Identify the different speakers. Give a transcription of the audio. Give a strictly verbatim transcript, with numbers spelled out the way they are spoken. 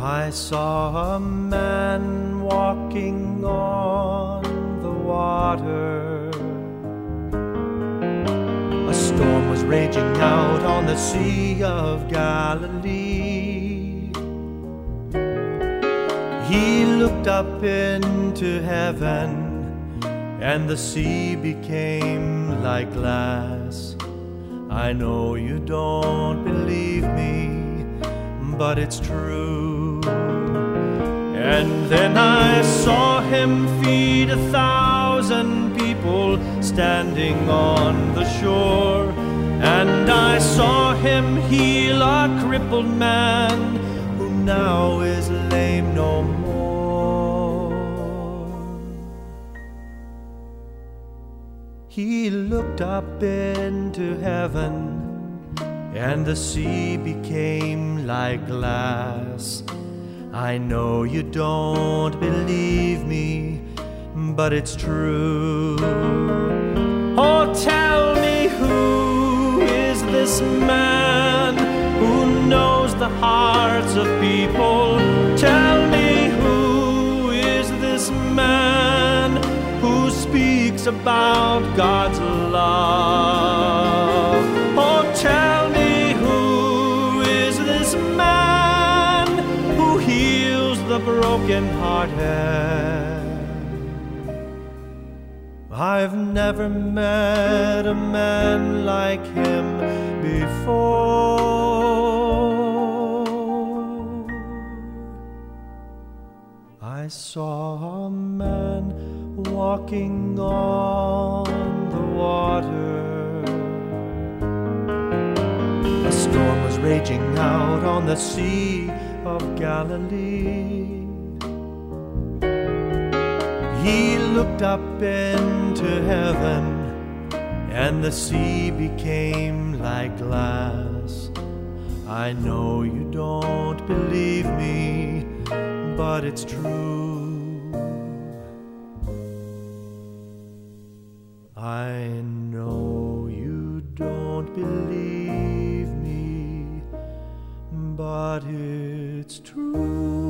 Speaker 1: I saw a man walking on the water. A storm was raging out on the Sea of Galilee. He looked up into heaven, and the sea became like glass. I know you don't believe me, but it's true. And then I saw him feed a thousand people standing on the shore. And I saw him heal a crippled man who now is lame no more. He looked up into heaven, and the sea became like glass. I know you don't believe me, but it's true. Oh, tell me, who is this man who knows the hearts of people? Tell me, who is this man who speaks about God's love? Oh, tell me, who is this man who heals the brokenhearted? I've never met a man like him before. I saw a man walking on the water. A storm was raging out on the Sea of Galilee. He looked up into heaven, and the sea became like glass. I know you don't believe me, but it's true. I know you don't believe me, but it's true.